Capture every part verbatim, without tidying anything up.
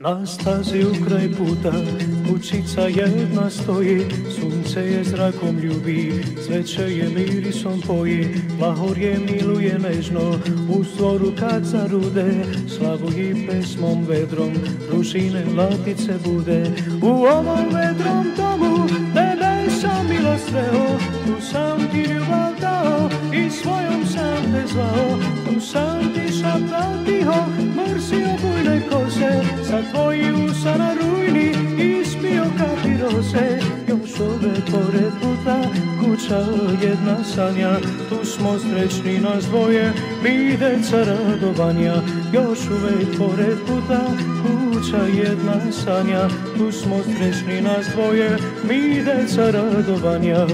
Na stazi ukraj puta kućica jedna stoji, sunce je zrakom ljubi, cveće je mirisom poji, lahor je miluje nežno, u stvoru kad zarude, slavu i pesmom vedrom, ružine latice bude. U ovom vedrom domu tebe sam milo sreo, tu sam ti ljubav dao i svojom sam te zvao, tu sam ti šaptao tiho, mrsio bujne kose, sa tvoji usana rujni ispio kapirose. Još uvek pored puta kuća jedna sanja, tu smo srećni nas dvoje, mi deca radovanja. Još uvek pored puta kuća jedna sanja, tu smo srećni nas dvoje, mi deca radovanja.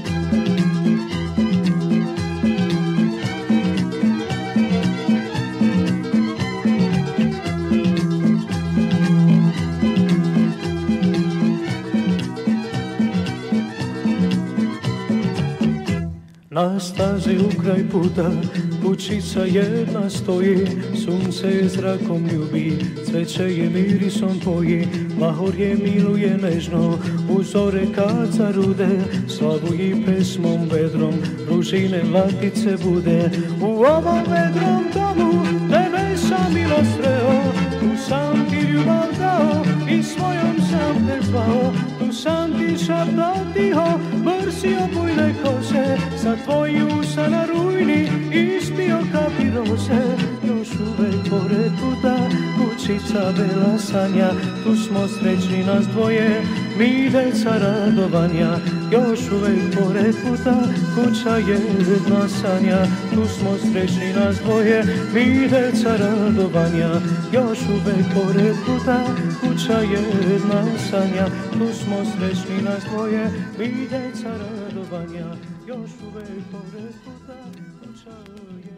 Na stazi ukraj puta kućica jedna stoji, sunce je zrakom ljubi, cveće je mirisom poji, lahor je miluje nežno, u zore kad zarude, slavu i pesmom vedrom, ružine latice bude. U ovom vedrom domu tebe sam milo sreo, tu sam ti ljubav dao i svojom sam te zvao, tu sam ti šaptao tiho, mrsio bujne kose, sa tvoji usana rujni ispio kapirose. Još uvek pored puta kućica bela sanja, tu smo srećni nas dvoje, mi deca radovanja. Još uvek pored puta kuća jedna sanja, tu smo srećni nas dvoje, mi deca radovanja. Još uvek pored puta kuća jedna sanja, tu smo srećni nas dvoje, mi deca radovanja. Još uvek pored puta kuća jedna